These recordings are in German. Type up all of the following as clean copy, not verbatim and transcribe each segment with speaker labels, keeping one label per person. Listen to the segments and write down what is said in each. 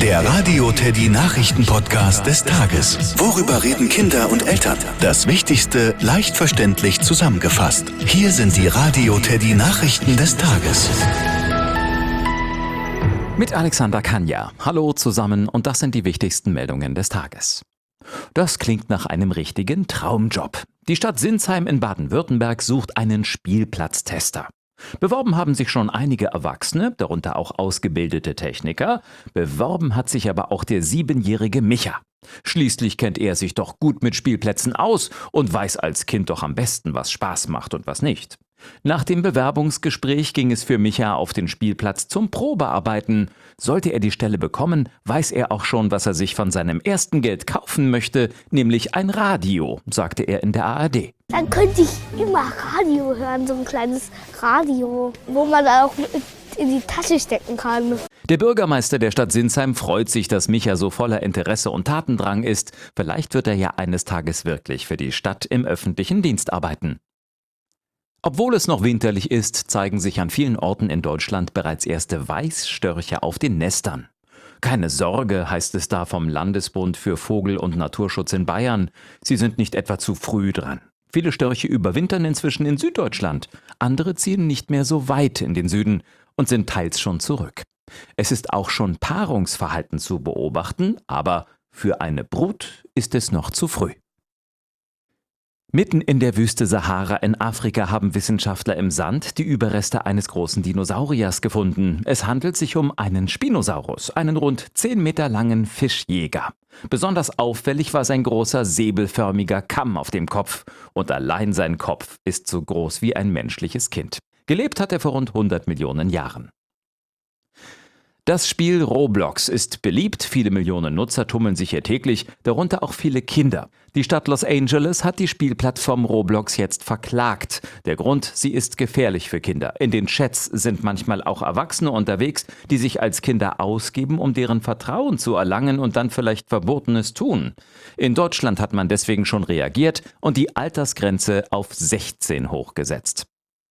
Speaker 1: Der Radio Teddy Nachrichten-Podcast des Tages. Worüber reden Kinder und Eltern? Das Wichtigste leicht verständlich zusammengefasst. Hier sind die Radio Teddy Nachrichten des Tages.
Speaker 2: Mit Alexander Kanja. Hallo zusammen und das sind die wichtigsten Meldungen des Tages. Das klingt nach einem richtigen Traumjob. Die Stadt Sinsheim in Baden-Württemberg sucht einen Spielplatztester. Beworben haben sich schon einige Erwachsene, darunter auch ausgebildete Techniker. Beworben hat sich aber auch der 7-jährige Micha. Schließlich kennt er sich doch gut mit Spielplätzen aus und weiß als Kind doch am besten, was Spaß macht und was nicht. Nach dem Bewerbungsgespräch ging es für Micha auf den Spielplatz zum Probearbeiten. Sollte er die Stelle bekommen, weiß er auch schon, was er sich von seinem ersten Geld kaufen möchte, nämlich ein Radio, sagte er in der ARD.
Speaker 3: Dann könnte ich immer Radio hören, so ein kleines Radio, wo man auch in die Tasche stecken kann.
Speaker 2: Der Bürgermeister der Stadt Sinsheim freut sich, dass Micha so voller Interesse und Tatendrang ist. Vielleicht wird er ja eines Tages wirklich für die Stadt im öffentlichen Dienst arbeiten. Obwohl es noch winterlich ist, zeigen sich an vielen Orten in Deutschland bereits erste Weißstörche auf den Nestern. Keine Sorge, heißt es da vom Landesbund für Vogel- und Naturschutz in Bayern. Sie sind nicht etwa zu früh dran. Viele Störche überwintern inzwischen in Süddeutschland. Andere ziehen nicht mehr so weit in den Süden und sind teils schon zurück. Es ist auch schon Paarungsverhalten zu beobachten, aber für eine Brut ist es noch zu früh. Mitten in der Wüste Sahara in Afrika haben Wissenschaftler im Sand die Überreste eines großen Dinosauriers gefunden. Es handelt sich um einen Spinosaurus, einen rund 10 Meter langen Fischjäger. Besonders auffällig war sein großer säbelförmiger Kamm auf dem Kopf. Und allein sein Kopf ist so groß wie ein menschliches Kind. Gelebt hat er vor rund 100 Millionen Jahren. Das Spiel Roblox ist beliebt, viele Millionen Nutzer tummeln sich hier täglich, darunter auch viele Kinder. Die Stadt Los Angeles hat die Spielplattform Roblox jetzt verklagt. Der Grund, sie ist gefährlich für Kinder. In den Chats sind manchmal auch Erwachsene unterwegs, die sich als Kinder ausgeben, um deren Vertrauen zu erlangen und dann vielleicht Verbotenes tun. In Deutschland hat man deswegen schon reagiert und die Altersgrenze auf 16 hochgesetzt.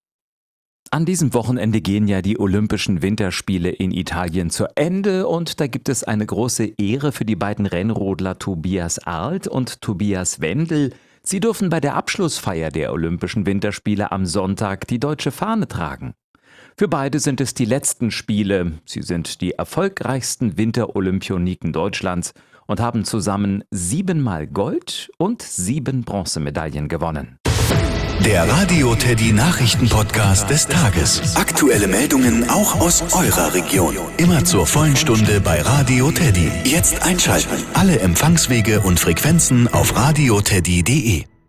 Speaker 2: An diesem Wochenende gehen ja die Olympischen Winterspiele in Italien zu Ende und da gibt es eine große Ehre für die beiden Rennrodler Tobias Arlt und Tobias Wendel. Sie dürfen bei der Abschlussfeier der Olympischen Winterspiele am Sonntag die deutsche Fahne tragen. Für beide sind es die letzten Spiele. Sie sind die erfolgreichsten Winterolympioniken Deutschlands und haben zusammen 7-mal Gold und 7 Bronzemedaillen gewonnen.
Speaker 1: Der Radio Teddy Nachrichten-Podcast des Tages. Aktuelle Meldungen auch aus eurer Region. Immer zur vollen Stunde bei Radio Teddy. Jetzt einschalten. Alle Empfangswege und Frequenzen auf radioteddy.de.